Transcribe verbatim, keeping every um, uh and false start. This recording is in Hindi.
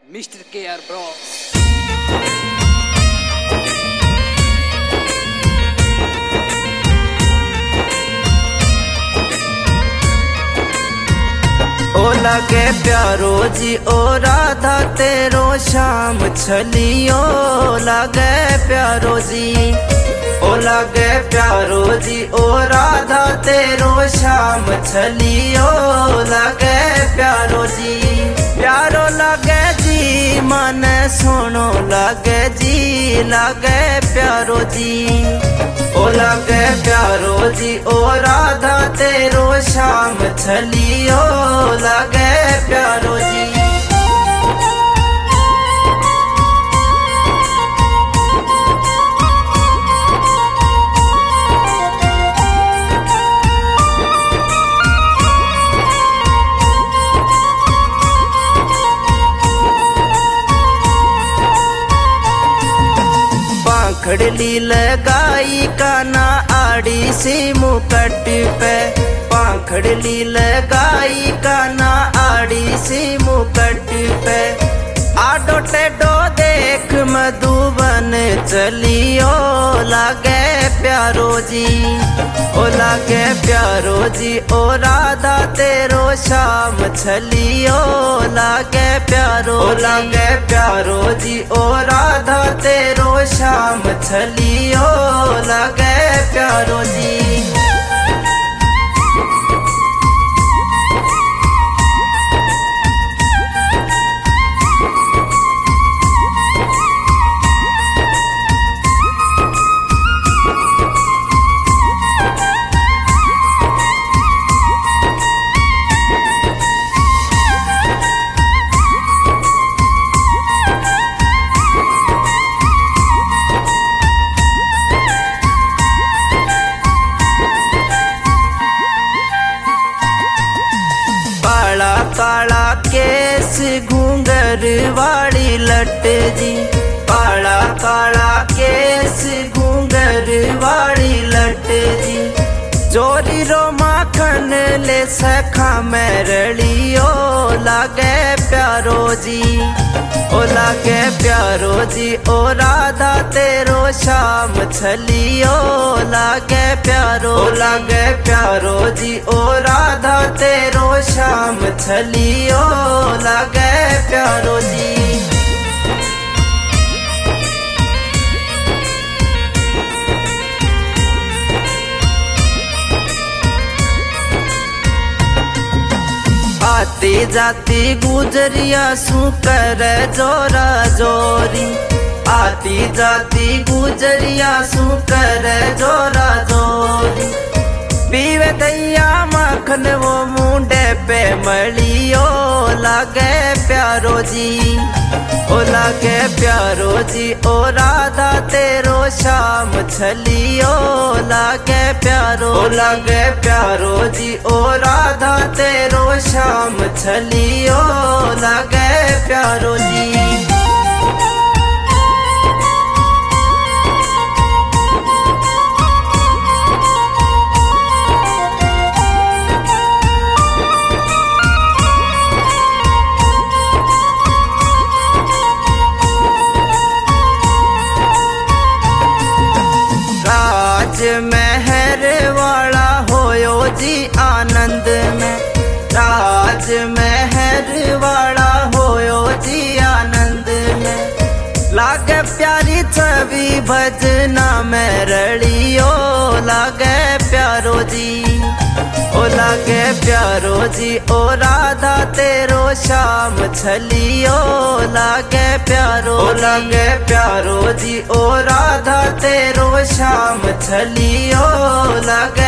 मिस्टर के आर ब्रॉस। ओ लगे प्यारो जी ओ राधा तेरो शाम छलियो लगे प्यारो जी। ओ लगे प्यारो जी ओ राधा तेरो शाम छलियो लगे प्यारो जी। प्यारो लगे जी मन सुनो लगे जी लगे प्यारो जी। ओ लगे प्यारो जी ओ राधा तेरो शाम छलियो लगे प्यारो जी। पाखड़ली लगाई काना आड़ी सी मुकट पे। पाखड़ली लगाई काना आड़ी सी मुकट पे। आडो टेडो देख मधुबन चलियो लागे प्यारो जी। ओ लागे प्यारो जी ओ राधा तेरो शाम छलियो लागे प्यारो। ओ लागे प्यारो जी ओ राधा तेरो शाम छलियो लागे प्यारो जी। काला काला केस घूंगर वाली लट जी। काला काला केस घूंगर वाली लट जी। चोरी रो माखन ले सखा मेरलियो लागे प्यारो जी। ओ लागे प्यारो जी ओ राधा तेरो शाम छलियो लागे प्यारो। ओ लागे प्यारो जी ओ राधा तेरो शाम छलियो लागे प्यारो जी। आती जाती गुजरिया सू कर जोरा जोरी। आती जाती गुजरिया सू कर जोरा जोरी। पीवे दैया मखन वो मुंडे पे मलियो लागे प्यारो जी। ओ लागे प्यारो जी ओ राधा तेरो शाम छलियो लागे प्यारो। ओ लागे प्यारो जी ओ राधा तेरो शाम छलियो लागे प्यारो जी। राज महर वाला होयो जी आनंद में। राज महर वाला होयो जी आनंद में। लागे प्यारी छवि भजना में रलियो लागे प्यारो जी। ओ लागे प्यारो जी ओ राधा तेरो शाम छलियो लागे प्यारो। ओ लागे प्यारो जी ओ राधा तेरो शाम छलियो लागे